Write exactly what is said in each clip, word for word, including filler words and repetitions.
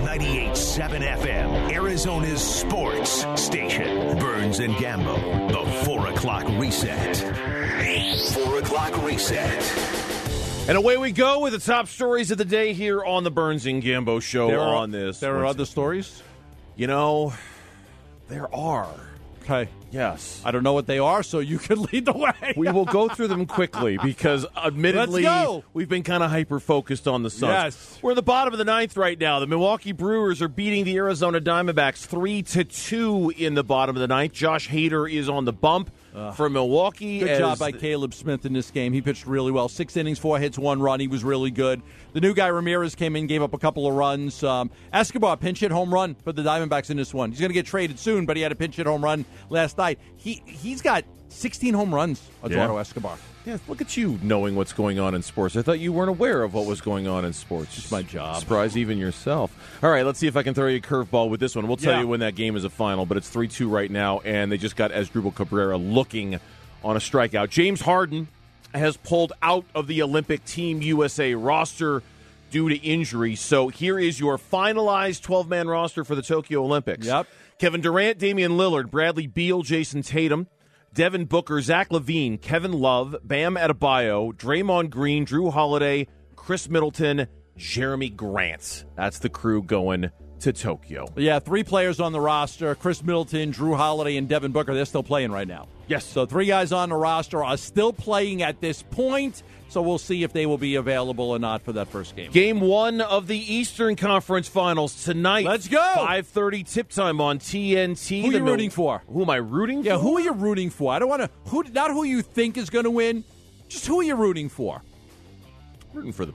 ninety-eight point seven F M, Arizona's sports station. Burns and Gambo, the four o'clock reset. four o'clock reset. And away we go with the top stories of the day here on the Burns and Gambo show there are, on this. There are other stories? You know, there are. Okay. Yes. I don't know what they are, so you can lead the way. We will go through them quickly because, admittedly, we've been kind of hyper-focused on the Suns. Yes. We're at the bottom of the ninth right now. The Milwaukee Brewers are beating the Arizona Diamondbacks three to two in the bottom of the ninth. Josh Hader is on the bump uh, for Milwaukee. Good job by Caleb Smith in this game. He pitched really well. Six innings, four hits, one run. He was really good. The new guy, Ramirez, came in, gave up a couple of runs. Um, Escobar, pinch hit home run for the Diamondbacks in this one. He's going to get traded soon, but he had a pinch hit home run last night. He, he's got sixteen home runs, Eduardo yeah. Escobar. Yeah, look at you knowing what's going on in sports. I thought you weren't aware of what was going on in sports. It's my job. Surprise even yourself. All right, let's see if I can throw you a curveball with this one. We'll tell yeah. you when that game is a final, but it's three two right now, and they just got Asdrubal Cabrera looking on a strikeout. James Harden has pulled out of the Olympic Team U S A roster due to injury. So here is your finalized twelve-man roster for the Tokyo Olympics. Yep. Kevin Durant, Damian Lillard, Bradley Beal, Jason Tatum, Devin Booker, Zach LaVine, Kevin Love, Bam Adebayo, Draymond Green, Drew Holiday, Chris Middleton, Jeremy Grant. That's the crew going to Tokyo. Yeah, three players on the roster. Chris Middleton, Drew Holiday, and Devin Booker. They're still playing right now. Yes. So three guys on the roster are still playing at this point. So we'll see if they will be available or not for that first game. Game one of the Eastern Conference Finals tonight. Let's go. five thirty tip time on T N T. Who are you rooting for? Who am I rooting yeah, for? Yeah, who are you rooting for? I don't want to, who, not who you think is going to win, just who are you rooting for? Rooting for the...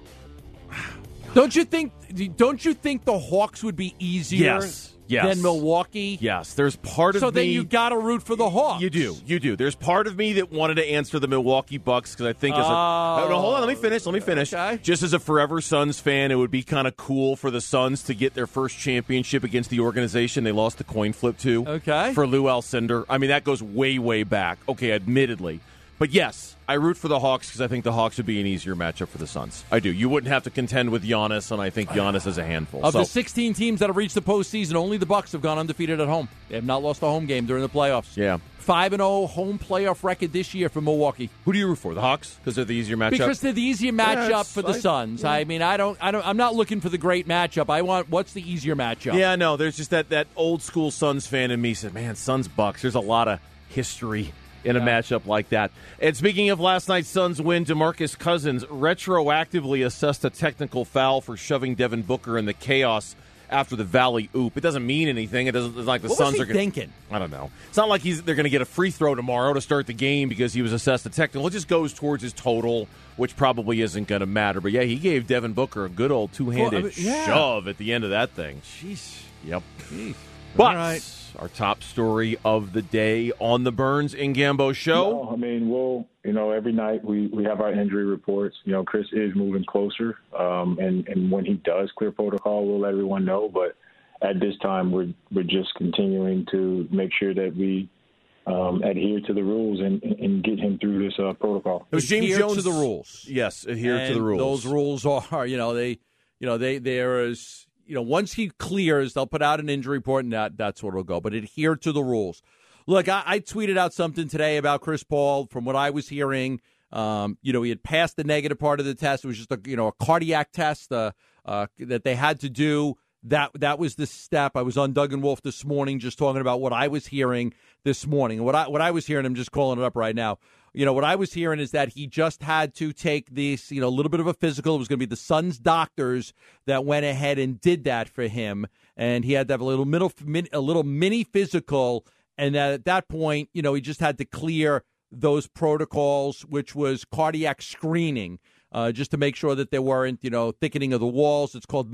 Don't you think, don't you think the Hawks would be easier? Yes. Yes. Than Milwaukee? Yes. There's part of so me... So then you got to root for the Hawks. You do. You do. There's part of me that wanted to answer the Milwaukee Bucks because I think as a... Oh. No, hold on. Let me finish. Let me finish. Okay. Just as a forever Suns fan, it would be kind of cool for the Suns to get their first championship against the organization they lost the coin flip to. Okay. For Lou Alcindor. I mean, that goes way, way back. Okay, admittedly. But yes, I root for the Hawks because I think the Hawks would be an easier matchup for the Suns. I do. You wouldn't have to contend with Giannis, and I think Giannis is a handful. Of so. the sixteen teams that have reached the postseason, only the Bucks have gone undefeated at home. They have not lost a home game during the playoffs. Yeah. five and oh home playoff record this year for Milwaukee. Who do you root for? The Hawks because they're the easier matchup. Because they're the easier matchup yeah, for the I, Suns. Yeah. I mean, I don't, I don't, I'm not looking for the great matchup. I want what's the easier matchup. Yeah, no. There's just that that old school Suns fan in me said, "Man, Suns Bucks." There's a lot of history in a yeah. matchup like that. And speaking of last night's Suns win, DeMarcus Cousins retroactively assessed a technical foul for shoving Devin Booker in the chaos after the Valley oop. It doesn't mean anything. It doesn't it's like the what Suns was he are gonna, thinking. I don't know. It's not like he's they're going to get a free throw tomorrow to start the game because he was assessed a technical. It just goes towards his total, which probably isn't going to matter. But yeah, he gave Devin Booker a good old two-handed well, I mean, yeah. shove at the end of that thing. Jeez. Yep. Jeez. But all right. Our top story of the day on the Burns and Gambo show. No, I mean, we'll, you know, every night we, we have our injury reports. You know, Chris is moving closer, um, and, and when he does clear protocol, we'll let everyone know. But at this time, we're we're just continuing to make sure that we um, adhere to the rules and, and get him through this uh, protocol. It was James adhere Jones to the rules. Yes, adhere and to the rules. Those rules are, you know, they, you know, they there is. You know, once he clears, they'll put out an injury report, and that, that's where it'll go. But adhere to the rules. Look, I, I tweeted out something today about Chris Paul. From what I was hearing, um, you know, he had passed the negative part of the test. It was just a, you know, a cardiac test uh, uh, that they had to do. That that was the step. I was on Doug and Wolf this morning just talking about what I was hearing this morning. What I what I was hearing, I'm just calling it up right now. You know, what I was hearing is that he just had to take this, you know, a little bit of a physical. It was going to be the Suns doctors that went ahead and did that for him. And he had to have a little middle, a little mini physical. And at that point, you know, he just had to clear those protocols, which was cardiac screening, uh, just to make sure that there weren't, you know, thickening of the walls. It's called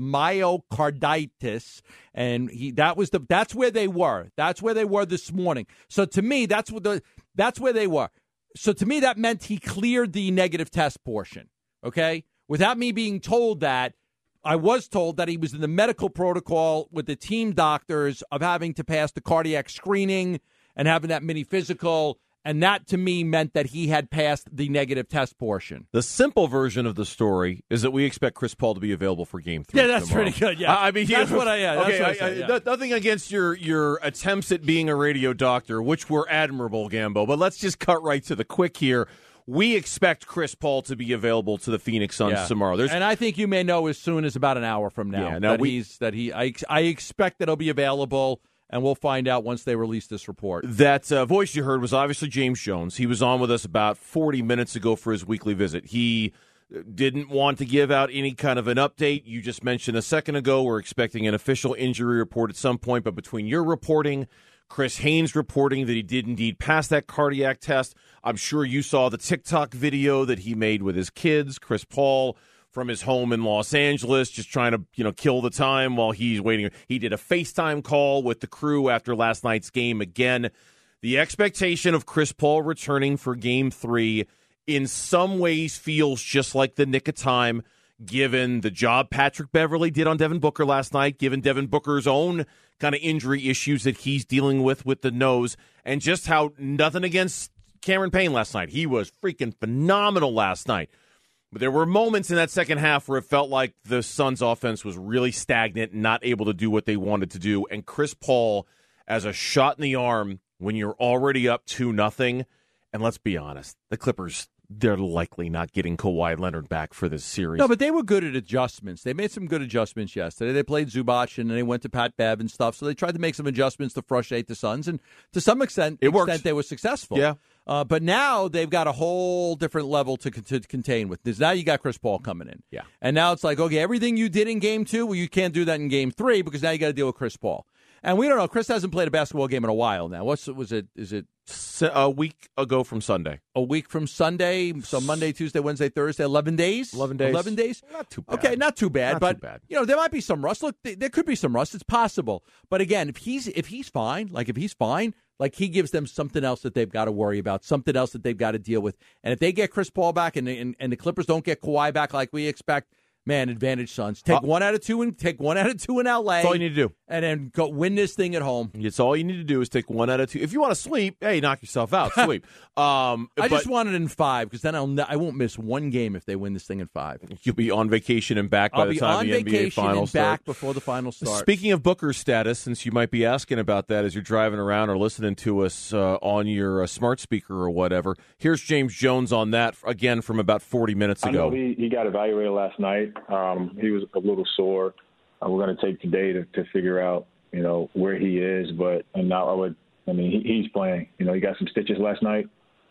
myocarditis. And he, that was the, that's where they were. That's where they were this morning. So to me, that's what the, that's where they were. So to me, that meant he cleared the negative test portion, okay? Without me being told that, I was told that he was in the medical protocol with the team doctors of having to pass the cardiac screening and having that mini physical And that, to me, meant that he had passed the negative test portion. The simple version of the story is that we expect Chris Paul to be available for Game Three. Yeah, that's tomorrow. pretty good. Yeah, I, I mean, that's you, what I. Yeah, okay, that's what I, I, said, I, yeah. nothing against your your attempts at being a radio doctor, which were admirable, Gambo. But let's just cut right to the quick here. We expect Chris Paul to be available to the Phoenix Suns Yeah. tomorrow. There's, and I think you may know as soon as about an hour from now. Yeah, now that we- he's that he. I I expect that he'll be available. And we'll find out once they release this report. That uh, voice you heard was obviously James Jones. He was on with us about forty minutes ago for his weekly visit. He didn't want to give out any kind of an update. You just mentioned a second ago we're expecting an official injury report at some point, but between your reporting, Chris Haynes reporting that he did indeed pass that cardiac test, I'm sure you saw the TikTok video that he made with his kids, Chris Paul, from his home in Los Angeles, just trying to, you know, kill the time while he's waiting. He did a FaceTime call with the crew after last night's game. Again, the expectation of Chris Paul returning for Game three in some ways feels just like the nick of time, given the job Patrick Beverley did on Devin Booker last night, given Devin Booker's own kind of injury issues that he's dealing with with the nose, and just how nothing against Cameron Payne last night. He was freaking phenomenal last night. But there were moments in that second half where it felt like the Suns' offense was really stagnant and not able to do what they wanted to do. And Chris Paul, as a shot in the arm when you're already up two nothing, and let's be honest, the Clippers, they're likely not getting Kawhi Leonard back for this series. No, but they were good at adjustments. They made some good adjustments yesterday. They played Zubac, and then they went to Pat Bev and stuff. So they tried to make some adjustments to frustrate the Suns, and to some extent, It worked. extent they were successful. Yeah. Uh, but now they've got a whole different level to, to contain with. Because now you got Chris Paul coming in. Yeah. And now it's like, okay, everything you did in Game two, well, you can't do that in Game three because now you got to deal with Chris Paul. And we don't know. Chris hasn't played a basketball game in a while now. What's was it? Is it a week ago from Sunday? A week from Sunday. So Monday, Tuesday, Wednesday, Thursday. Eleven days. Eleven days. Eleven days. Not too bad. Okay, not too bad. Not but too bad. you know, there might be some rust. Look, th- there could be some rust. It's possible. But again, if he's if he's fine, like if he's fine, like he gives them something else that they've got to worry about, something else that they've got to deal with. And if they get Chris Paul back, and and, and the Clippers don't get Kawhi back like we expect. Man, advantage Suns. Take uh, one out of two and take one out of two in L A. That's all you need to do. And then go win this thing at home. It's all you need to do is take one out of two. If you want to sleep, hey, knock yourself out. Sleep. Um, I but just want it in five because then I'll n- I won't miss one game if they win this thing in five. You'll be on vacation and back by I'll the be time on the N B A vacation finals and back start. before the finals start. Speaking of Booker's status, since you might be asking about that as you're driving around or listening to us uh, on your uh, smart speaker or whatever, here's James Jones on that, again, from about forty minutes I ago. know he, he got evaluated last night. Um, he was a little sore. Uh, we're going to take today to, to figure out, you know, where he is. But and now I would, I mean, he, he's playing. You know, he got some stitches last night.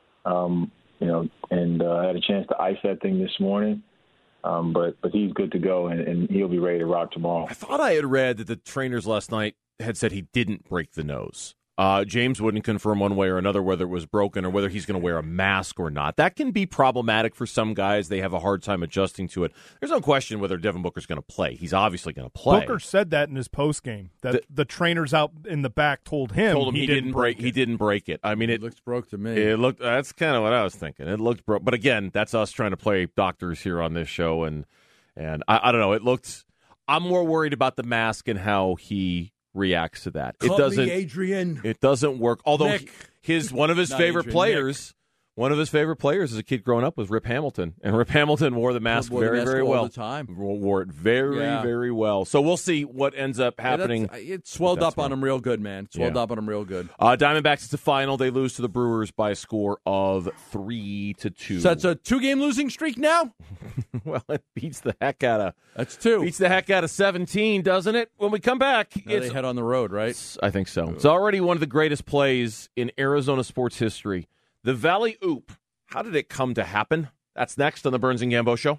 Um, you know, and uh, I had a chance to ice that thing this morning. Um, but but he's good to go, and, and he'll be ready to rock tomorrow. I thought I had read that the trainers last night had said he didn't break the nose. Uh, James wouldn't confirm one way or another whether it was broken or whether he's going to wear a mask or not. That can be problematic for some guys. They have a hard time adjusting to it. There's no question whether Devin Booker's going to play. He's obviously going to play. Booker said that in his postgame, that The- the, trainers out in the back told him, Told him he, he, didn't break. it. He didn't break it. I mean, It it looks broke to me. It looked. That's kind of what I was thinking. It looked broke. But again, that's us trying to play doctors here on this show, and and I, I don't know. It looked. I'm more worried about the mask and how he reacts to that. Cut it doesn't. me, Adrian. It doesn't work. Although Nick. his one of his Not favorite Adrian, players, one of his favorite players as a kid growing up was Rip Hamilton, and Rip Hamilton wore the mask Wore the very, mask very all well. the time. Wore it very, Yeah. very well. So we'll see what ends up Yeah, happening. that's- it swelled That's up on fine. him real good, man. It swelled Yeah. up on him real good. Uh, Diamondbacks, it's a final. They lose to the Brewers by a score of three to two. So that's a two-game losing streak now? Well, it beats the heck out of That's two. beats the heck out of seventeen, doesn't it? When we come back, Now it's, they head on the road, right? I think so. It's already one of the greatest plays in Arizona sports history. The Valley Oop. How did it come to happen? That's next on the Burns and Gambo Show.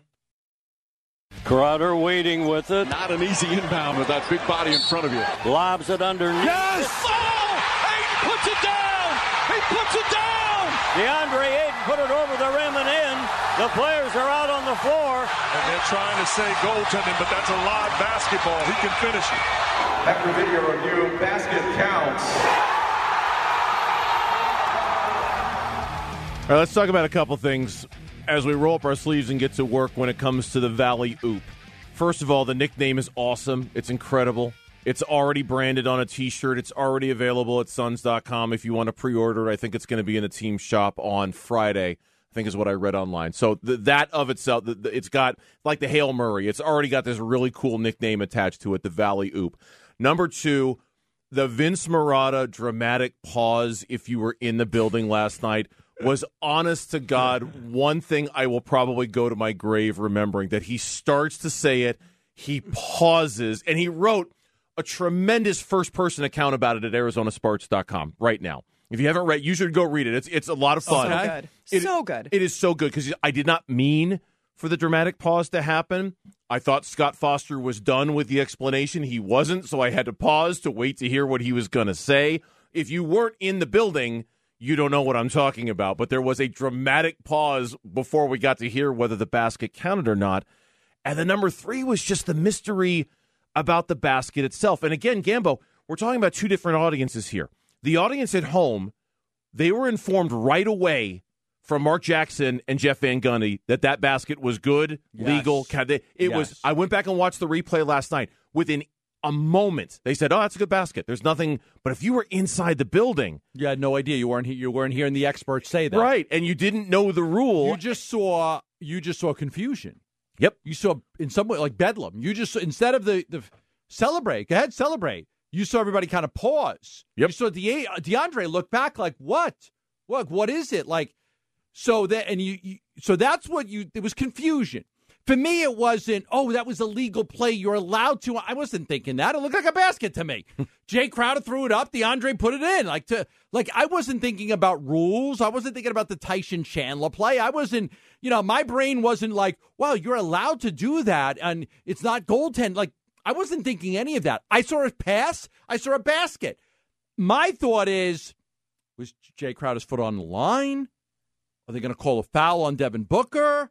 Crowder waiting with it. Not an easy inbound with that big body in front of you. Lobs it underneath. Yes! Oh! Ayton puts it down! He puts it down! DeAndre Ayton put it over the rim and in. The players are out on the floor. And they're trying to say goaltending, but that's a live basketball. He can finish it. After video review, basket counts. All right, let's talk about a couple things as we roll up our sleeves and get to work when it comes to the Valley Oop. First of all, the nickname is awesome. It's incredible. It's already branded on a T-shirt. It's already available at Suns dot com if you want to pre-order it. I think it's going to be in the team shop on Friday, I think is what I read online. So th- that of itself, th- th- it's got, like the Hail Murray, it's already got this really cool nickname attached to it, the Valley Oop. Number two, the Vince Marotta dramatic pause, if you were in the building last night, was, honest to God, one thing I will probably go to my grave remembering, that he starts to say it, he pauses, and he wrote a tremendous first-person account about it at Arizona Sports dot com right now. If you haven't read, you should go read it. It's it's a lot of fun. So good. It, so good. It is so good because I did not mean for the dramatic pause to happen. I thought Scott Foster was done with the explanation. He wasn't, so I had to pause to wait to hear what he was going to say. If you weren't in the building, you don't know what I'm talking about. But there was a dramatic pause before we got to hear whether the basket counted or not. And the number three was just the mystery about the basket itself. And again, Gambo, we're talking about two different audiences here. The audience at home, they were informed right away from Mark Jackson and Jeff Van Gundy that that basket was good, yes. legal. It yes. was. I went back and watched the replay last night. Within a moment, they said, "Oh, that's a good basket." There's nothing. But if you were inside the building, you had no idea. You weren't. You weren't hearing the experts say that, right? And you didn't know the rule. You just saw. You just saw confusion. Yep. You saw in some way like bedlam. You just instead of the the celebrate. Go ahead, celebrate. You saw everybody kind of pause. Yep. You saw De- DeAndre look back like, what? What? What is it? Like, so that, and you, you, so that's what you, it was confusion. For me, it wasn't, oh, that was a legal play. You're allowed to. I wasn't thinking that. It looked like a basket to me. Jay Crowder threw it up. DeAndre put it in. Like, to, like, I wasn't thinking about rules. I wasn't thinking about the Tyson Chandler play. I wasn't, you know, my brain wasn't like, well, you're allowed to do that. And it's not goaltend. Like, I wasn't thinking any of that. I saw a pass. I saw a basket. My thought is, was Jay Crowder's foot on the line? Are they going to call a foul on Devin Booker?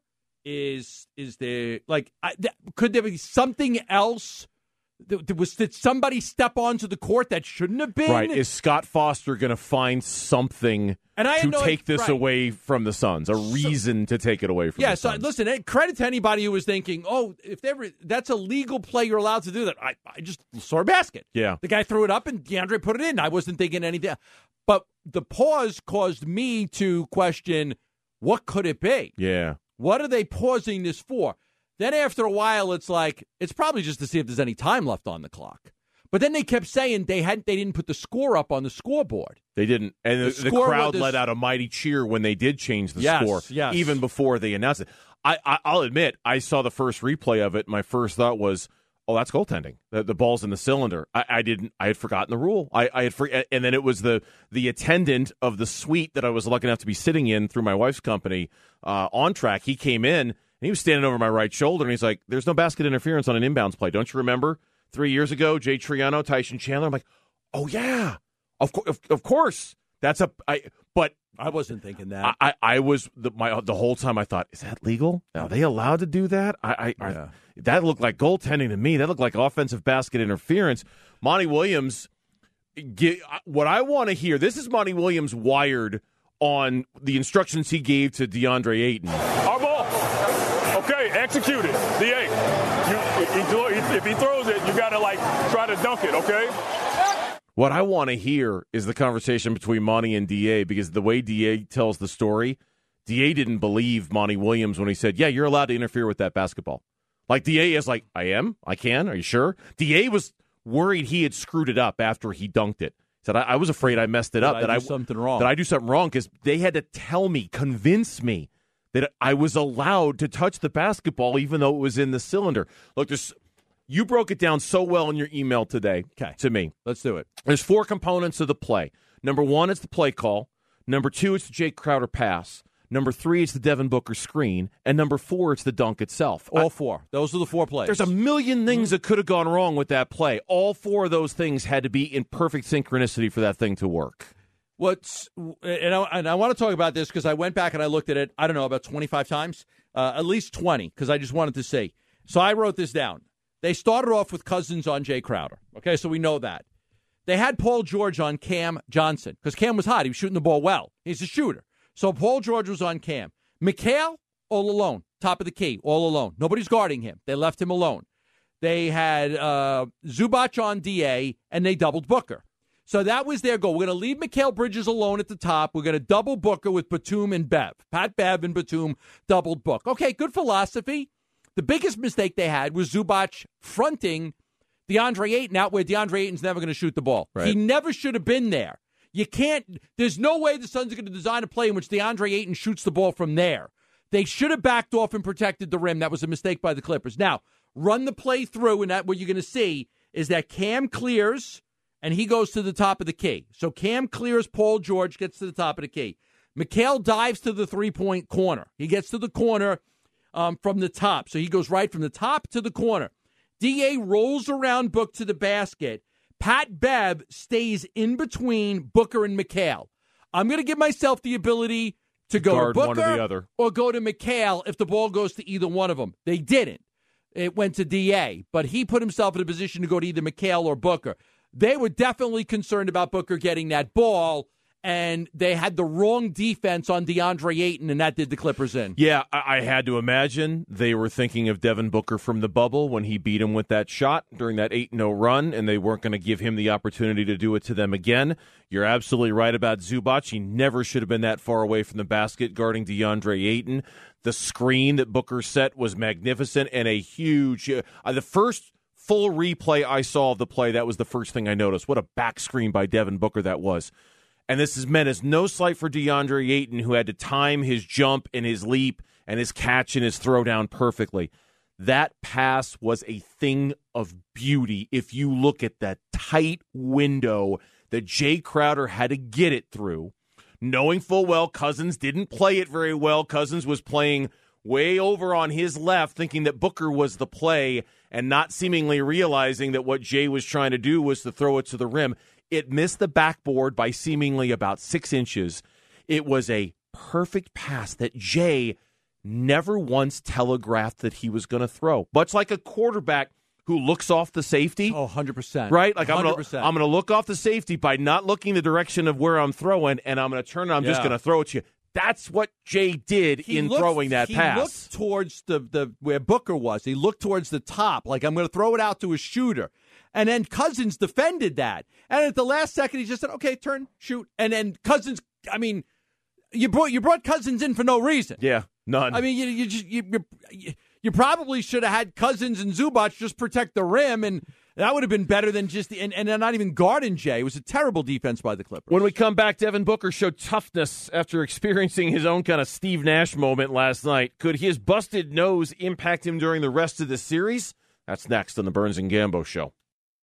Is is there, like, I, th- could there be something else? Th- was Did somebody step onto the court that shouldn't have been? Right. Is Scott Foster going to find something and I to no, take this right. away from the Suns? A reason so, to take it away from yeah, the Suns? Yeah, so listen, credit to anybody who was thinking, oh, if they ever, that's a legal play, you're allowed to do that. I, I just saw a basket. Yeah. The guy threw it up and DeAndre put it in. I wasn't thinking anything. But the pause caused me to question, what could it be? Yeah. What are they pausing this for? Then after a while, it's like, it's probably just to see if there's any time left on the clock. But then they kept saying they hadn't, they didn't put the score up on the scoreboard. They didn't. And the, the, the crowd let out a mighty cheer when they did change the yes, score, yes. even before they announced it. I, I, I'll admit, I saw the first replay of it. My first thought was, oh, that's goaltending. The, the ball's in the cylinder. I, I didn't. I had forgotten the rule. I, I had, for, and then it was the the attendant of the suite that I was lucky enough to be sitting in through my wife's company uh, on track. He came in and he was standing over my right shoulder, and he's like, "There's no basket interference on an inbounds play. Don't you remember three years ago, Jay Triano, Tyson Chandler?" I'm like, "Oh yeah, of course, of, of course." That's a. I but I wasn't thinking that. I, I, I was the my the whole time. I thought, is that legal? Are they allowed to do that? I, I, yeah. I that looked like goaltending to me. That looked like offensive basket interference. Monty Williams. Get, what I want to hear. This is Monty Williams wired on the instructions he gave to DeAndre Ayton. Our ball. Okay, execute it. D A. You, if he throws it, you got to, like, try to dunk it, okay? What I want to hear is the conversation between Monty and D A, because the way D A tells the story, D A didn't believe Monty Williams when he said, yeah, you're allowed to interfere with that basketball. Like, D A is like, I am? I can? Are you sure? D A was worried he had screwed it up after he dunked it. He said, I, I was afraid I messed it Did up. I that do I something wrong. That I do something wrong, because they had to tell me, convince me that I was allowed to touch the basketball even though it was in the cylinder. Look, there's, you broke it down so well in your email today okay. to me. Let's do it. There's four components of the play. Number one, it's the play call. Number two, it's the Jay Crowder pass. Number three, it's the Devin Booker screen. And number four, it's the dunk itself. All I, four. Those are the four plays. There's a million things that could have gone wrong with that play. All four of those things had to be in perfect synchronicity for that thing to work. What's and I, and I want to talk about this because I went back and I looked at it, I don't know, about twenty-five times, uh, at least twenty, because I just wanted to see. So I wrote this down. They started off with Cousins on Jay Crowder. Okay, so we know that. They had Paul George on Cam Johnson because Cam was hot. He was shooting the ball well. He's a shooter. So Paul George was on Cam. Mikal, all alone, top of the key, all alone. Nobody's guarding him. They left him alone. they had uh, Zubac on D A, and they doubled Booker. So that was their goal. We're going to leave Mikal Bridges alone at the top. We're going to double Booker with Batum and Bev. Pat Bev and Batum doubled Book. Okay, good philosophy. The biggest mistake they had was Zubac fronting DeAndre Ayton out where DeAndre Ayton's never going to shoot the ball. Right. He never should have been there. You can't, there's no way the Suns are going to design a play in which DeAndre Ayton shoots the ball from there. They should have backed off and protected the rim. That was a mistake by the Clippers. Now, run the play through, and that what you're going to see is that Cam clears, and he goes to the top of the key. So Cam clears, Paul George gets to the top of the key. Mikal dives to the three-point corner. He gets to the corner um, from the top. So he goes right from the top to the corner. D A rolls around Book to the basket. Pat Bev stays in between Booker and Mikal. I'm going to give myself the ability to go Guard to Booker one or the other. or go to Mikal if the ball goes to either one of them. They didn't. It went to D A, but he put himself in a position to go to either Mikal or Booker. They were definitely concerned about Booker getting that ball, and they had the wrong defense on DeAndre Ayton, and that did the Clippers in. Yeah, I, I had to imagine they were thinking of Devin Booker from the bubble when he beat him with that shot during that eight and oh run, and they weren't going to give him the opportunity to do it to them again. You're absolutely right about Zubac. He never should have been that far away from the basket guarding DeAndre Ayton. The screen that Booker set was magnificent and a huge uh, – the first – full replay I saw of the play, that was the first thing I noticed. What a back screen by Devin Booker that was. And this is meant as no slight for DeAndre Ayton, who had to time his jump and his leap and his catch and his throwdown perfectly. That pass was a thing of beauty if you look at that tight window that Jay Crowder had to get it through, knowing full well Cousins didn't play it very well. Cousins was playing way over on his left, thinking that Booker was the play and not seemingly realizing that what Jay was trying to do was to throw it to the rim. It missed the backboard by seemingly about six inches. It was a perfect pass that Jay never once telegraphed that he was going to throw. Much like a quarterback who looks off the safety. Oh, one hundred percent. Right? Like I'm one hundred going percent. I'm going to look off the safety by not looking the direction of where I'm throwing, and I'm going to turn it. I'm Yeah. just going to throw it to you. That's what Jay did He in looked- throwing that he pass. He looked towards the, the where Booker was. He looked towards the top, like I'm going to throw it out to a shooter. And then Cousins defended that. And at the last second, he just said, okay, turn, shoot. And then Cousins, I mean, you brought you brought Cousins in for no reason. Yeah, none. I mean, you you just, you, you, you probably should have had Cousins and Zubac just protect the rim, and that would have been better than just, and, and not even guarding Jay. It was a terrible defense by the Clippers. When we come back, Devin Booker showed toughness after experiencing his own kind of Steve Nash moment last night. Could his busted nose impact him during the rest of the series? That's next on the Burns and Gambo Show.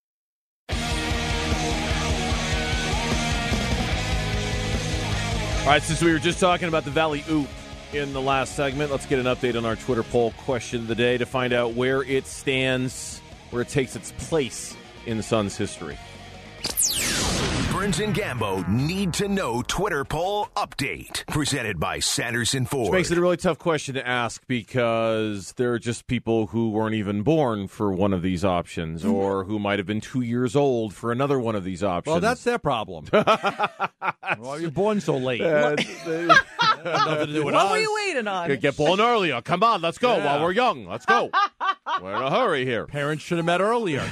All right, since we were just talking about the Valley Oop in the last segment, let's get an update on our Twitter poll question of the day to find out where it stands, where it takes its place in the Suns' history. Burns and Gambo need to know Twitter poll update. Presented by Sanderson Ford. Which makes it a really tough question to ask because there are just people who weren't even born for one of these options or who might have been two years old for another one of these options. Well, that's their problem. Why are you born so late? Uh, Nothing to do with What us. were you waiting on? Get born earlier. Come on, let's go Yeah. while we're young. Let's go. We're in a hurry here. Parents should have met earlier.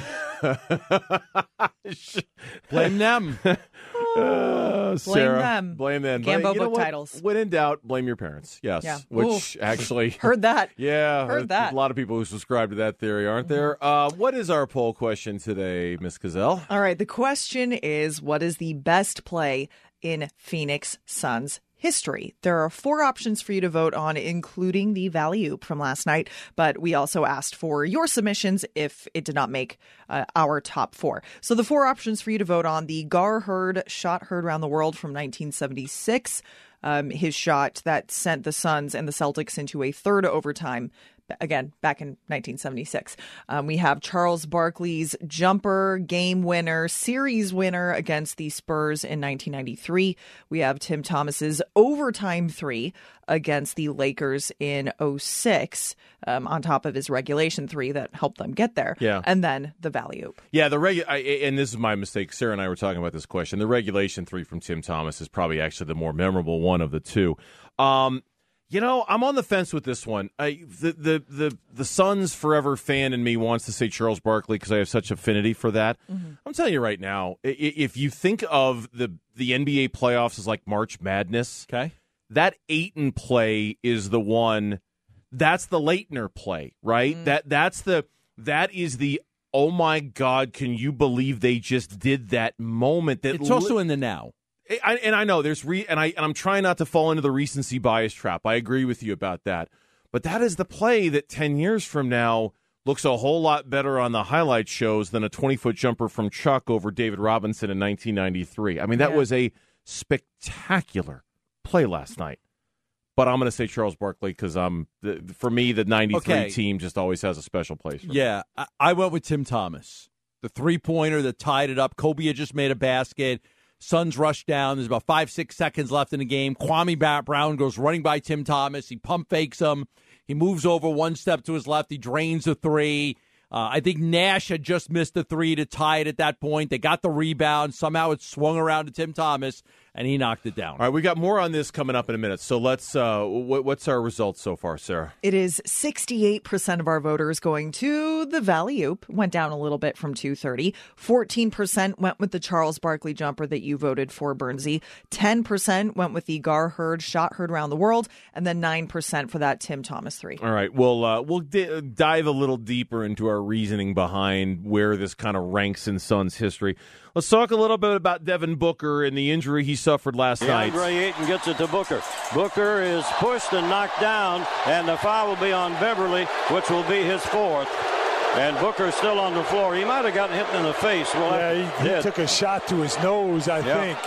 Blame them. Uh, Sarah, them. Blame them. Gambo But you know book what? titles. When in doubt, blame your parents. Yes. Yeah. Which actually. Heard that. Yeah. Heard that. A lot of people who subscribe to that theory, aren't there? Uh, what is our poll question today, Miss Gazelle? All right. The question is, what is the best play in Phoenix Suns history? There are four options for you to vote on, including the Valley Oop from last night. But we also asked for your submissions if it did not make uh, our top four. So the four options for you to vote on: the Gar Heard shot heard around the world from nineteen seventy-six. Um, his shot that sent the Suns and the Celtics into a third overtime. Again, back in nineteen seventy-six. Um, we have Charles Barkley's jumper, game winner, series winner against the Spurs in nineteen ninety-three. We have Tim Thomas's overtime three against the Lakers in oh six, um, on top of his regulation three that helped them get there. Yeah. And then the Valley Oop. Yeah, the regu- I, and this is my mistake. Sarah and I were talking about this question. The regulation three from Tim Thomas is probably actually the more memorable one of the two. Um, You know, I'm on the fence with this one. I, the, the the the Suns forever fan in me wants to say Charles Barkley because I have such affinity for that. Mm-hmm. I'm telling you right now, if you think of the the N B A playoffs as like March Madness, okay, that Ayton play is the one. That's the Leitner play, right? Mm. That that's the that is the oh my God, can you believe they just did that moment? That it's also li- in the now. I, and I know there's re and I and I'm trying not to fall into the recency bias trap. I agree with you about that, but that is the play that ten years from now looks a whole lot better on the highlight shows than a twenty foot jumper from Chuck over David Robinson in nineteen ninety-three. I mean, that yeah. was a spectacular play last night. But I'm going to say Charles Barkley because um, for me the ninety-three okay. team just always has a special place. For yeah, I, I went with Tim Thomas, the three pointer that tied it up. Kobe had just made a basket. Suns rush down. There's about five, six seconds left in the game. Kwame Brown goes running by Tim Thomas. He pump fakes him. He moves over one step to his left. He drains a three. Uh, I think Nash had just missed the three to tie it at that point. They got the rebound. Somehow it swung around to Tim Thomas, and he knocked it down. All right, we got more on this coming up in a minute. So let's. Uh, what, what's our results so far, Sarah? It is sixty-eight percent of our voters going to the Valley-Oop. Went down a little bit from two thirty. fourteen percent went with the Charles Barkley jumper that you voted for, Bernsey. ten percent went with the Gar Heard shot heard around the world, and then nine percent for that Tim Thomas three. All right, we'll uh, we'll d- dive a little deeper into our reasoning behind where this kind of ranks in Suns history. Let's talk a little bit about Devin Booker and the injury he suffered last night. DeAndre Ayton gets it to Booker. Booker is pushed and knocked down, and the foul will be on Beverly, which will be his fourth. And Booker's still on the floor. He might have gotten hit in the face. Well, yeah, he, he took a shot to his nose, I yeah. think.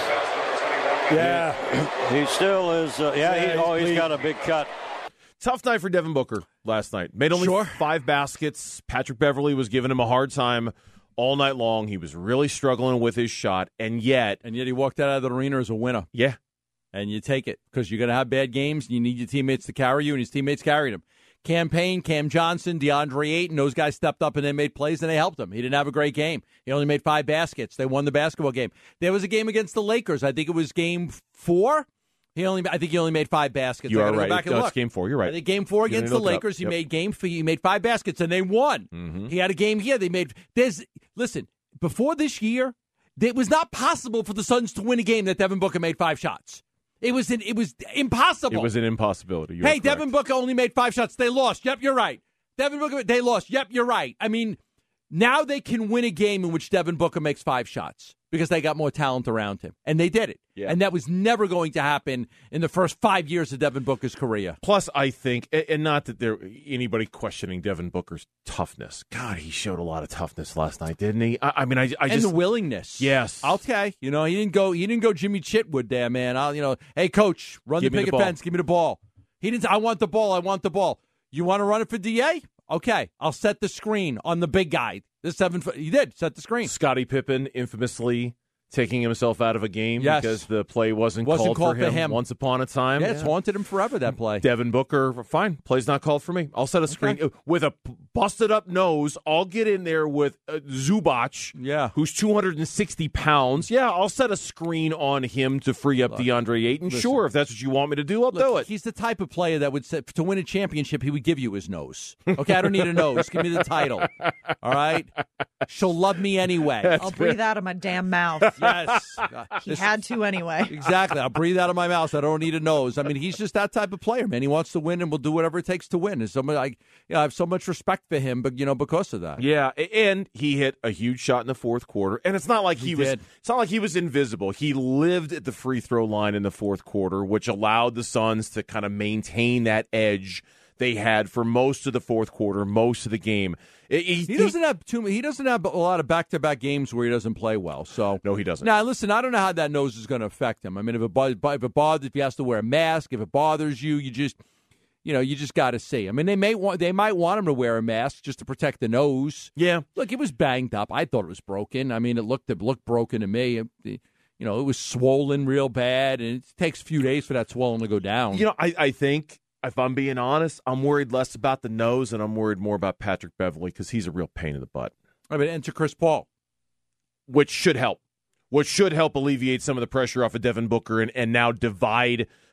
Yeah. He, he still is. Uh, yeah, yeah he, oh, he's got a big cut. Tough night for Devin Booker last night. Made only sure. five baskets. Patrick Beverly was giving him a hard time all night long. He was really struggling with his shot, and yet... And yet he walked out of the arena as a winner. Yeah. And you take it, because you're going to have bad games, and you need your teammates to carry you, and his teammates carried him. Cam Payne, Cam Johnson, DeAndre Ayton, those guys stepped up and they made plays, and they helped him. He didn't have a great game. He only made five baskets. They won the basketball game. There was a game against the Lakers. I think it was game four. He only, I think he only made five baskets. You I are right. Go back and no, look. It's game four. You're right. I think game four against the Lakers, he yep. made game. He made five baskets and they won. Mm-hmm. He had a game here. They made. There's listen. Before this year, it was not possible for the Suns to win a game that Devin Booker made five shots. It was an, it was impossible. It was an impossibility. You hey, Devin Booker only made five shots. They lost. Yep, you're right. Devin Booker, they lost. Yep, you're right. I mean, now they can win a game in which Devin Booker makes five shots because they got more talent around him. And they did it. Yeah. And that was never going to happen in the first five years of Devin Booker's career. Plus, I think, and not that there anybody questioning Devin Booker's toughness. God, he showed a lot of toughness last night, didn't he? I, I mean, I, I and just the willingness. Yes, okay. You know, he didn't go. He didn't go Jimmy Chitwood there, man. I'll, you know, hey coach, run give the picket fence. Give me the ball. He didn't. I want the ball. I want the ball. You want to run it for D A? Okay, I'll set the screen on the big guy. The seven foot. He did set the screen. Scottie Pippen infamously taking himself out of a game yes. because the play wasn't, wasn't called, called for him, him once upon a time. Yeah, it's haunted him forever, that play. Devin Booker, fine. Play's not called for me. I'll set a screen. Okay. With a busted up nose, I'll get in there with uh, Zubac, yeah. who's two hundred sixty pounds. Yeah, I'll set a screen on him to free up Look, DeAndre Ayton. Listen, sure, if that's what you want me to do, I'll Look, do it. He's the type of player that would say, to win a championship, he would give you his nose. Okay, I don't need a nose. Give me the title. All right? She'll love me anyway. That's I'll breathe out of my damn mouth. Yes. He this, had to anyway. Exactly. I'll breathe out of my mouth. I don't need a nose. I mean, he's just that type of player, man. He wants to win and will do whatever it takes to win. And somebody, I, you know, I have so much respect for him, but you know, because of that. Yeah, and he hit a huge shot in the fourth quarter. And it's not like he, he was. Did. It's not like he was invisible. He lived at the free throw line in the fourth quarter, which allowed the Suns to kind of maintain that edge they had for most of the fourth quarter, most of the game. He, he doesn't have too. He doesn't have a lot of back-to-back games where he doesn't play well. So no, he doesn't. Now, listen, I don't know how that nose is going to affect him. I mean, if it, if it bothers, if he has to wear a mask, if it bothers you, you just, you know, you just got to see. I mean, they may want, they might want him to wear a mask just to protect the nose. Yeah, look, it was banged up. I thought it was broken. I mean, it looked it looked broken to me. It, it, you know, it was swollen real bad, and it takes a few days for that swelling to go down. You know, I, I think. If I'm being honest, I'm worried less about the nose and I'm worried more about Patrick Beverly because he's a real pain in the butt. I mean, enter Chris Paul. Which should help. Which should help alleviate some of the pressure off of Devin Booker and, and now divide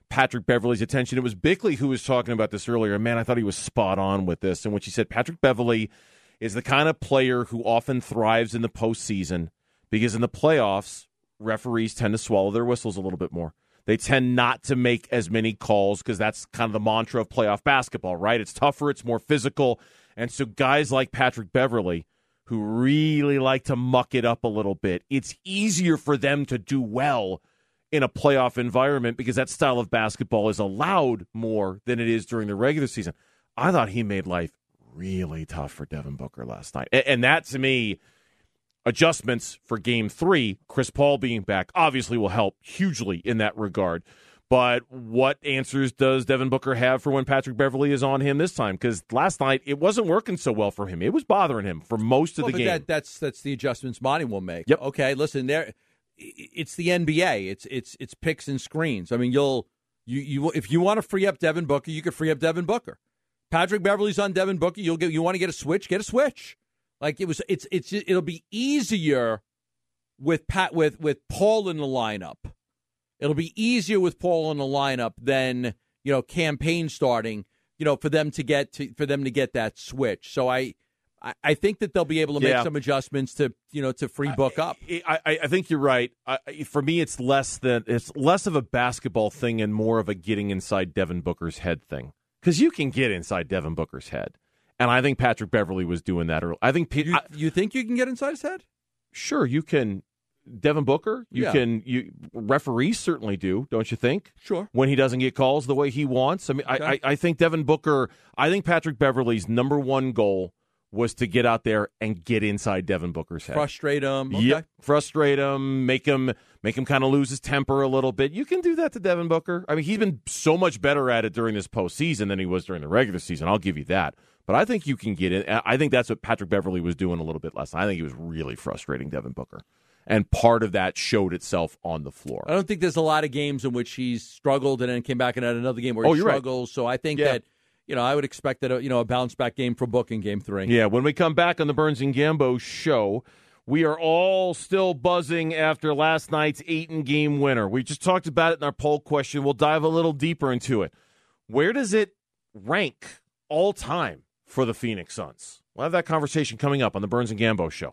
Patrick Beverley's attention. It was Bickley who was talking about this earlier. Man, I thought he was spot on with this. And when she said Patrick Beverley is the kind of player who often thrives in the postseason because in the playoffs, referees tend to swallow their whistles a little bit more. They tend not to make as many calls because that's kind of the mantra of playoff basketball, right? It's tougher, it's more physical. And so guys like Patrick Beverley, who really like to muck it up a little bit, it's easier for them to do well in a playoff environment because that style of basketball is allowed more than it is during the regular season. I thought he made life really tough for Devin Booker last night. And that, to me, adjustments for game three, Chris Paul being back, obviously will help hugely in that regard. But what answers does Devin Booker have for when Patrick Beverley is on him this time? Because last night, it wasn't working so well for him. It was bothering him for most of well, the but game. That, that's that's the adjustments Monty will make. Yep. Okay, listen, there. It's the N B A. It's it's it's picks and screens. I mean, you'll you you if you want to free up Devin Booker, you can free up Devin Booker. Patrick Beverley's on Devin Booker. You'll get you want to get a switch, get a switch. Like it was, it's it's it'll be easier with Pat with with Paul in the lineup. It'll be easier with Paul in the lineup than you know campaign starting. You know for them to get to for them to get that switch. So I. I think that they'll be able to make yeah. some adjustments to, you know, to free Book up. I, I, I think you're right. I, for me, it's less than it's less of a basketball thing and more of a getting inside Devin Booker's head thing. Because you can get inside Devin Booker's head, and I think Patrick Beverley was doing that early. I think you, I, you think you can get inside his head? Sure, you can. Devin Booker, you yeah. can. You referees certainly do, don't you think? Sure. When he doesn't get calls the way he wants. I mean, okay. I, I, I think Devin Booker. I think Patrick Beverley's number one goal was to get out there and get inside Devin Booker's head. Frustrate him. Okay. Yep. Frustrate him, make him make him kind of lose his temper a little bit. You can do that to Devin Booker. I mean, he's been so much better at it during this postseason than he was during the regular season. I'll give you that. But I think you can get in. I think that's what Patrick Beverley was doing a little bit last night. I think he was really frustrating Devin Booker. And part of that showed itself on the floor. I don't think there's a lot of games in which he's struggled and then came back and had another game where he oh, you're struggles. Right. So I think yeah. that You know, I would expect that, you know, a bounce-back game for Book in Game three. Yeah, when we come back on the Burns and Gambo show, we are all still buzzing after last night's eight-game winner. We just talked about it in our poll question. We'll dive a little deeper into it. Where does it rank all-time for the Phoenix Suns? We'll have that conversation coming up on the Burns and Gambo show.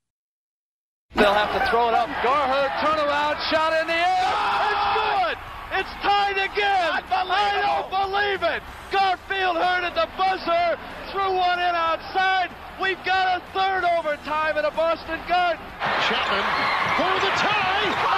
They'll have to throw it up. Garherd, turnaround, shot in the air. It's good. It's tied again. I don't believe it. Garfield heard at the buzzer, threw one in outside. We've got a third overtime in a Boston Garden. Chapman for the tie. Oh!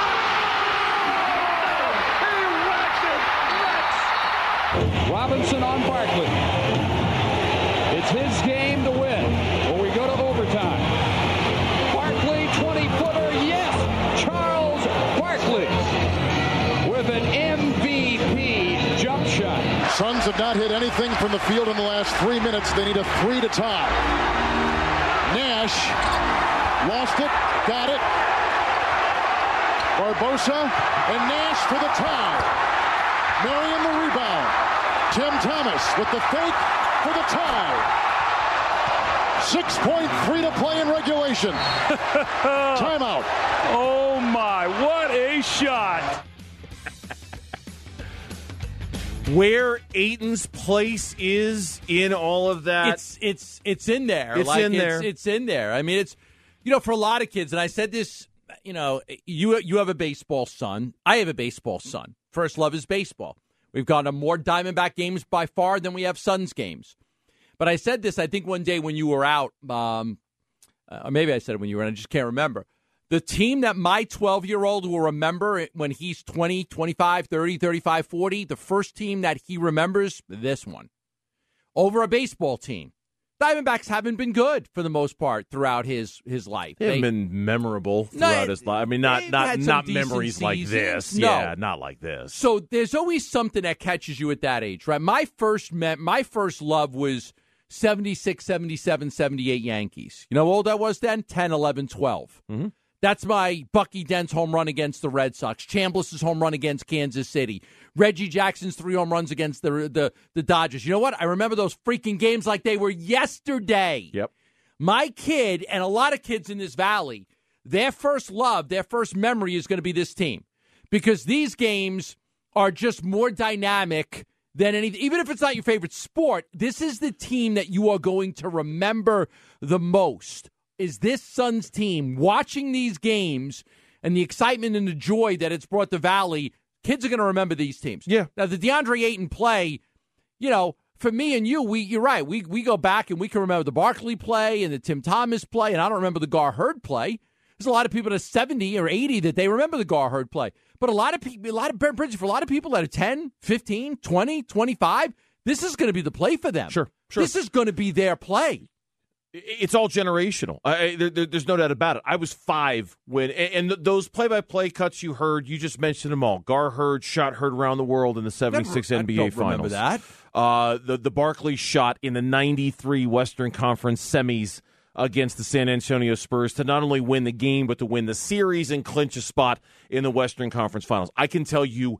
He wrecked it. Wrecks. Robinson on Barkley. It's his game to win, or we go to overtime. Barkley, twenty-footer, yes! Charles Barkley with an M V P jump shot. Suns have not hit anything from the field in the last three minutes. They need a three to tie. Nash lost it, got it. Barbosa and Nash for the tie. Marion the rebound. Tim Thomas with the fake for the tie. six point three to play in regulation. Timeout. Oh, my. What a shot. Where Ayton's place is in all of that. It's it's it's in there. It's like, in it's, there. It's in there. I mean, it's, you know, for a lot of kids, and I said this, you know, you you have a baseball son. I have a baseball son. First love is baseball. We've gone to more Diamondback games by far than we have Suns games. But I said this, I think, one day when you were out, um, or maybe I said it when you were in, I just can't remember. The team that my twelve-year-old will remember when he's twenty, twenty-five, thirty, thirty-five, forty, the first team that he remembers, this one, over a baseball team. Diamondbacks haven't been good for the most part throughout his, his life. They haven't been memorable throughout No, his life. I mean, not not not memories like seasons. this. No. Yeah, not like this. So there's always something that catches you at that age, right? My first me- my first love was seventy-six, seventy-seven, seventy-eight Yankees. You know how old I was then? ten, eleven, twelve. Mm-hmm. That's my Bucky Dent's home run against the Red Sox, Chambliss's home run against Kansas City, Reggie Jackson's three home runs against the, the the Dodgers. You know what? I remember those freaking games like they were yesterday. Yep. My kid, and a lot of kids in this valley, their first love, their first memory is going to be this team. Because these games are just more dynamic than anything. Even if it's not your favorite sport, this is the team that you are going to remember the most. Is this Suns team watching these games and the excitement and the joy that it's brought the Valley? Kids are going to remember these teams. Yeah. Now, the DeAndre Ayton play, you know, for me and you, we you're right. We we go back and we can remember the Barkley play and the Tim Thomas play, and I don't remember the Gar Hurd play. There's a lot of people that are seventy or eighty that they remember the Gar Hurd play. But a lot of people, a lot of Brent Bridges, for a lot of people that are ten, fifteen, twenty, twenty-five, this is going to be the play for them. Sure, sure. This is going to be their play. It's all generational. I, there, there, there's no doubt about it. I was five when, and, and those play-by-play cuts you heard, you just mentioned them all. Gar Hurd shot heard around the world in the seventy-six Never, N B A I don't Finals. remember that. Uh, the the Barkley shot in the ninety-three Western Conference semis against the San Antonio Spurs to not only win the game, but to win the series and clinch a spot in the Western Conference Finals. I can tell you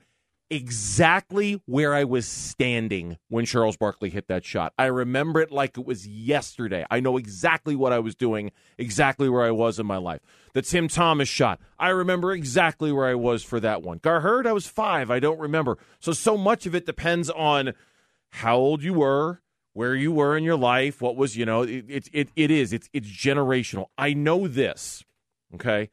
exactly where I was standing when Charles Barkley hit that shot. I remember it like it was yesterday. I know exactly what I was doing, exactly where I was in my life. The Tim Thomas shot, I remember exactly where I was for that one. Gar Hurd, I was five. I don't remember. So, so much of it depends on how old you were, where you were in your life, what was, you know, it it it, it is. It's it's generational. I know this, okay?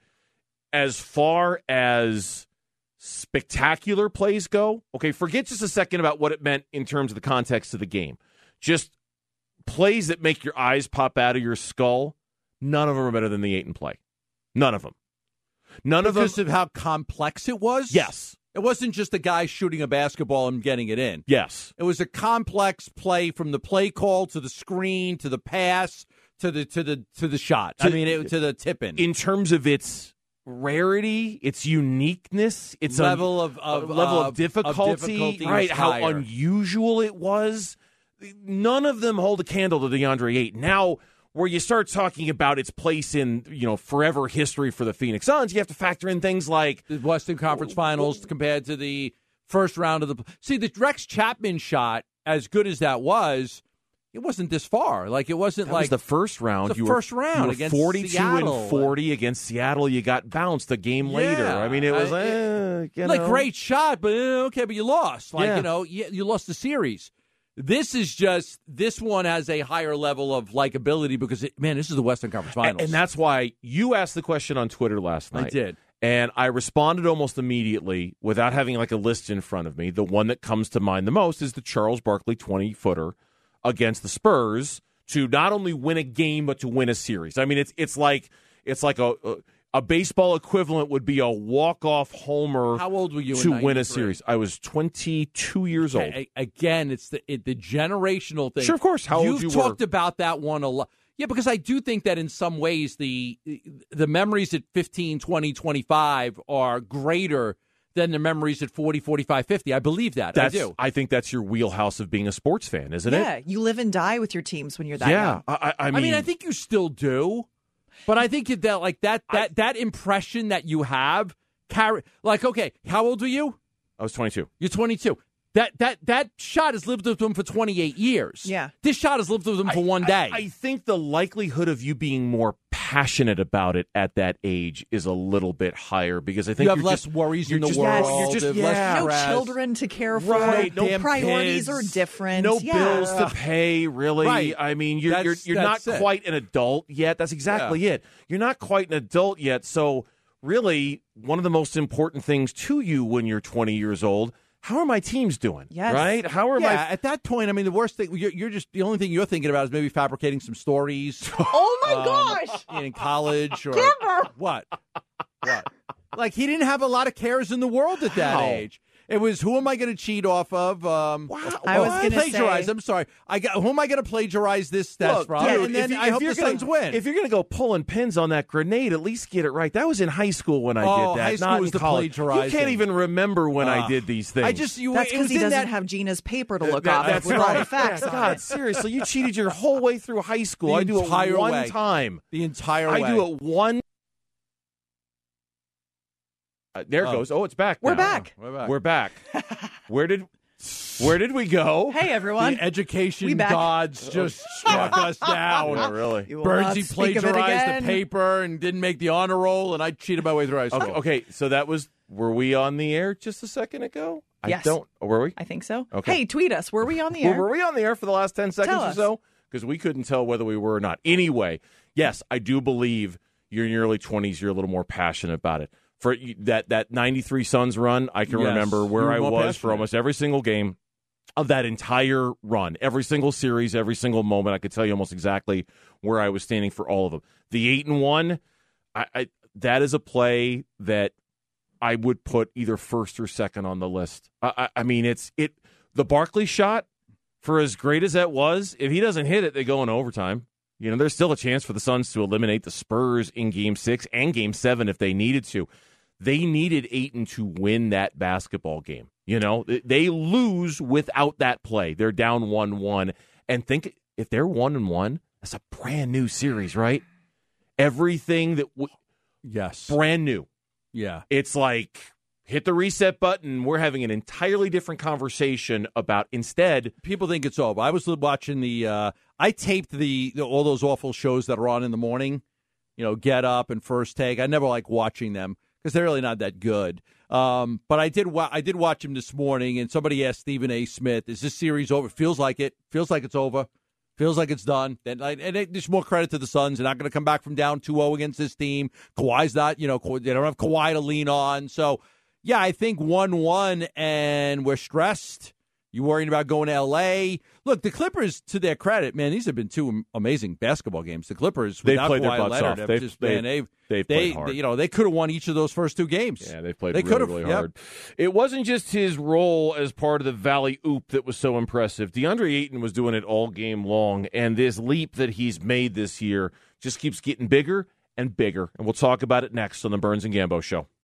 As far as spectacular plays go, okay, forget just a second about what it meant in terms of the context of the game. Just plays that make your eyes pop out of your skull, none of them are better than the Ayton play. None of them. None because of them. Because of how complex it was? Yes. It wasn't just a guy shooting a basketball and getting it in. Yes. It was a complex play from the play call to the screen to the pass to the to the to the shot. To, I mean, it, to the tip-in. In terms of its rarity, its uniqueness, its level un- of, of level uh, of difficulty, of difficulty right? How higher. unusual it was. None of them hold a candle to DeAndre Ayton. Now, where you start talking about its place in, you know, forever history for the Phoenix Suns, you have to factor in things like the Western Conference Finals compared to the first round of the. See, the Rex Chapman shot, as good as that was, it wasn't this far. Like it wasn't that like was the first round. The you first were, round you were against forty-two Seattle. and forty against Seattle. You got bounced a game Yeah. later. I mean, it was I, eh, you like know. great shot, but eh, okay, but you lost. Like Yeah. you know, you, you lost the series. This is just this one has a higher level of likability because it, man, this is the Western Conference Finals, and, and that's why you asked the question on Twitter last night. I did. And I responded almost immediately without having like a list in front of me. The one that comes to mind the most is the Charles Barkley twenty-footer against the Spurs to not only win a game but to win a series. I mean, it's it's like it's like a a, a baseball equivalent would be a walk-off homer. How old were you to in win a ninety-three? series? I was twenty-two years Okay, old. a- Again, it's the it, the generational thing. Sure, of course. How You've old you talked were. about that one a lot. Yeah, because I do think that in some ways the the memories at fifteen, twenty, twenty-five are greater than the memories at forty, forty-five, fifty. I believe that. That's, I do. I think that's your wheelhouse of being a sports fan, isn't it? Yeah, you live and die with your teams when you're that Yeah, young. I, I mean, I mean, I think you still do, but I think that like that that I, that impression that you have carry like okay, how old were you? I was twenty-two. You're twenty-two. That that that shot has lived with them for twenty-eight years. Yeah. This shot has lived with them for I, one day. I, I think the likelihood of you being more passionate about it at that age is a little bit higher because I think you have you're less just, worries you're in the just, world. You're just, There's yeah. less No stress. children to care for. Right, no no priorities kids, are different. No yeah. bills to pay, really. Right. I mean, you're you're, That's- you're not that's it. quite an adult yet. That's exactly it. You're not quite an adult yet. So, really, one of the most important things to you when you're twenty years old, how are my teams doing? Yes. Right? How are Yeah, my at that point, I mean, the worst thing, you're, you're just, the only thing you're thinking about is maybe fabricating some stories. Oh my um, gosh! In college or Kimber! what? What? Like, he didn't have a lot of cares in the world at that How? age. It was, who am I going to cheat off of? Um, Wow. I was well, gonna plagiarize. say- I'm sorry. I got, who am I going to plagiarize this stats Look, from? dude, and then if you- I if hope the you're gonna- Suns win. If you're going to go pulling pins on that grenade, at least get it right. That was in high school when I Oh, did that. high school not was in the college. You plagiarizing. can't even remember when I Ah. did these things. I just, you, That's it because was he in doesn't that, have Gina's paper to look That- off that's with all the right. facts Yeah, on God, it. seriously, you cheated your whole way through high school. The I do it entire one way. time. the entire I way. do it one. Uh, there it Oh. goes. Oh, it's back. We're now. back. We're back. We're back. Where did where did we go? Hey everyone, The education We back. gods just struck us down. Yeah, really. You will not Bernsey speak of it plagiarized again. the paper and didn't make the honor roll, and I cheated my way through high school. Okay, okay, so that was. Were we on the air just a second ago? I Yes. don't. Were we? I think so. Okay. Hey, tweet us. Were we on the Well, air? were we on the air for the last ten seconds Tell or us. so? Because we couldn't tell whether we were or not. Anyway, yes, I do believe you're in your early twenties. You're a little more passionate about it. For that that ninety-three Suns run, I can Yes, remember you where were I more was for passionate. almost every single game of that entire run. Every single series, every single moment, I could tell you almost exactly where I was standing for all of them. The eight and one, I, I that is a play that I would put either first or second on the list. I, I, I mean, it's it the Barkley shot. For as great as that was, if he doesn't hit it, they go in overtime. You know, there's still a chance for the Suns to eliminate the Spurs in Game Six and Game Seven if they needed to. They needed Ayton to win that basketball game. You know, they lose without that play. They're down one one, and think if they're one and one, that's a brand new series, right? Everything that w- yes, brand new. Yeah, it's like. Hit the reset button. We're having an entirely different conversation about instead. People think it's over. I was watching the. Uh, I taped the, the all those awful shows that are on in the morning. You know, Get Up and First Take. I never like watching them because they're really not that good. Um, but I did. Wa- I did watch them this morning, and somebody asked Stephen A. Smith, "Is this series over?" Feels like it. Feels like it's over. Feels like it's done. And, and it, there's more credit to the Suns. They're not going to come back from down two oh against this team. Kawhi's not. You know, they don't have Kawhi to lean on. So. Yeah, I think one one, and we're stressed. You worrying about going to L A? Look, the Clippers, to their credit, man, these have been two amazing basketball games. The Clippers, they've without played Kawhi their butts Leonard, off. have They've, just, they've, man, they've, they've they, played hard. They, you know, they could have won each of those first two games. Yeah, they played they really, really yep. hard. It wasn't just his role as part of the Valley Oop that was so impressive. DeAndre Ayton was doing it all game long, and this leap that he's made this year just keeps getting bigger and bigger. And we'll talk about it next on the Burns and Gambo Show.